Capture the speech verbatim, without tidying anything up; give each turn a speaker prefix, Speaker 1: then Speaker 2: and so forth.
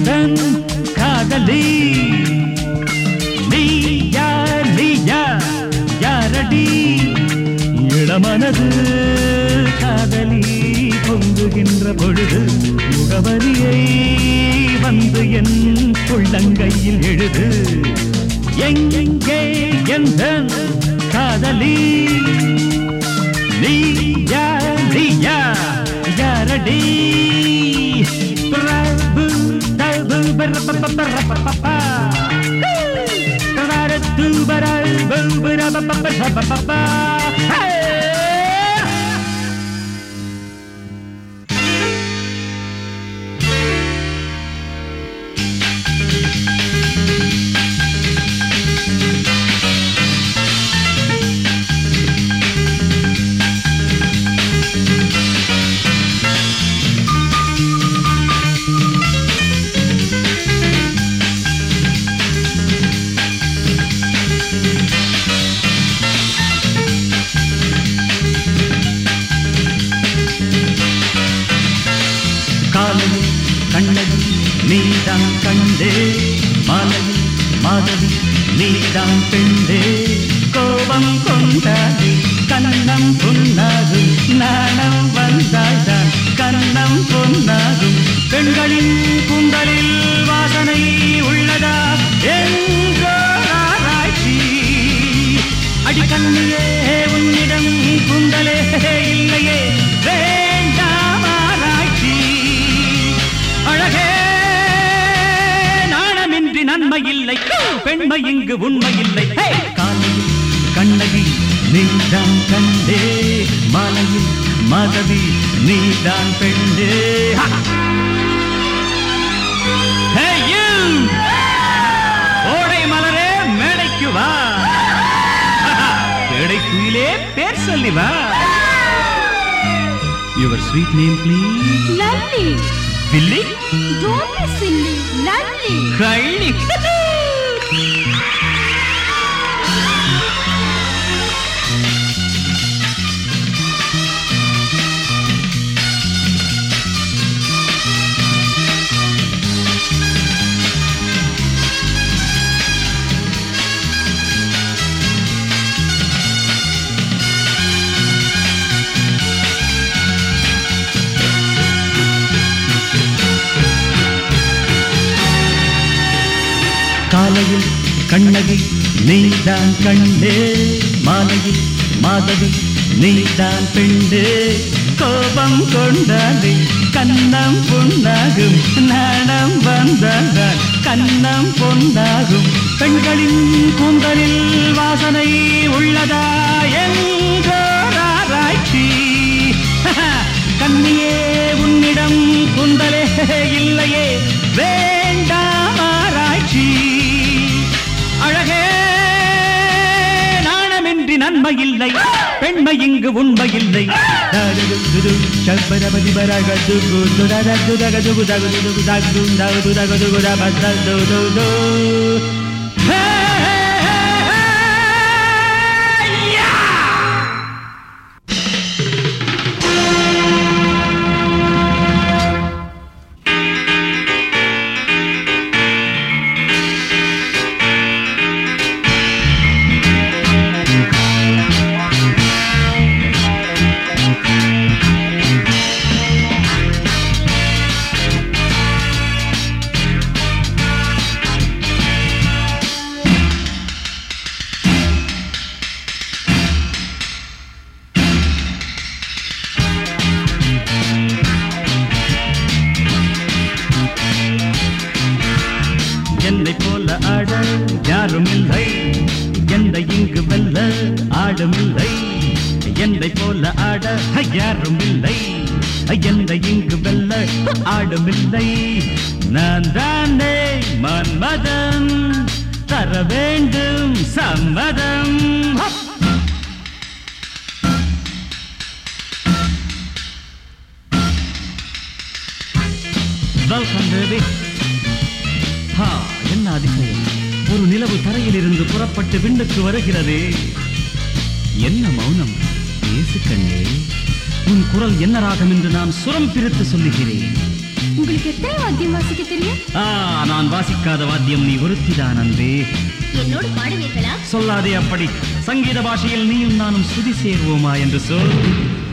Speaker 1: எந்தன் காதலி நீயா நீயா யாரடி இளமனது காதலி பொங்குகின்ற பொழுது முகவரியை வந்து என் உள்ளங்கையில் எழுது எங்கே எந்தன் காதலி நீயா நீயா யாரடி பிரபு தபு பரபபபரபபபா கரது பரல் பரபபபபபபா கண்ணகி நீதான் கண்டே மாலவி மாதவி நீதான் பெண்டே கோபம் கொண்டாடி கண்ணம் பொன்னாகும் நாணம் வந்தால்தான் கண்ணம் பொன்னாகும் பெண்களின் கூந்தலில் வாசனை உள்ளதா என்றோ ஆராய்ச்சி அடிக்கண்ணியே உன்னிடம் கூந்தலே இல்லையே வேண்டாம் ஆராய்ச்சி அழகே நாணமின்றி நன்மை இல்லை பெண்மை இங்கு உண்மை இல்லை காலையில் கண்ணகி நீதான் கண்டே மாலையில் மாதவி நீதான் பெண்டே ஓடை மலரே மேடைக்கு வா மேடைக்குயிலே பேர் சொல்லி வா Your sweet name please
Speaker 2: Lovely
Speaker 1: Billy?
Speaker 2: Don't be silly. Lovely.
Speaker 1: Kylie. காலையில் கண்ணகி நீதான் கண்டே மாலையில் மாதவி நீதான் பெண்டே கோபம் கொண்டாடி கண்ணம் பொன்னாகும் நாணம் வந்தால் கண்ணம் பொன்னாகும் பெண்களின் கூந்தலில் வாசனை உள்ளதா என்றோ ஆராய்ச்சி கண்ணியே உன்னிடம் கூந்தலே இல்லையே வேண்டாம் ஆராய்ச்சி அழகே நாணமின்றி நன்மை இல்லை பெண்மை இங்கு உண்மை இல்லை என்னை போல ஆட யாரும் இல்லை என்னை இங்கு வெல்ல ஆடும் இல்லை என்னை போல ஆட யாரும் இல்லை என்னை இங்கு வெல்ல ஆடும் இல்லை நான் தானே மன்மதன் தர வேண்டும் சம்மதம் Welcome baby ha என்ன அதிசயம் ஒரு நிலவு தரையில் இருந்து புறப்பட்டு விண்ணுக்கு வருகிறது என்ன மௌனம் பேசு கண்ணே உன் குரல் என்ன ராகம் என்று நான் சுரம் பிரித்து சொல்லுகிறேன்
Speaker 2: உங்களுக்கு எத்தனை வாத்தியம் வாசிக்க தெரியும்?
Speaker 1: ஆ, நான் வாசிக்காத வாத்தியம் நீ ஒருத்திதான் அன்பே.
Speaker 2: என்னோடு பாடுவீர்களா?
Speaker 1: சொல்லாதே அப்படி. சங்கீத பாஷையில் நீயும் நானும் சுதி சேர்வோமா என்று சொல்.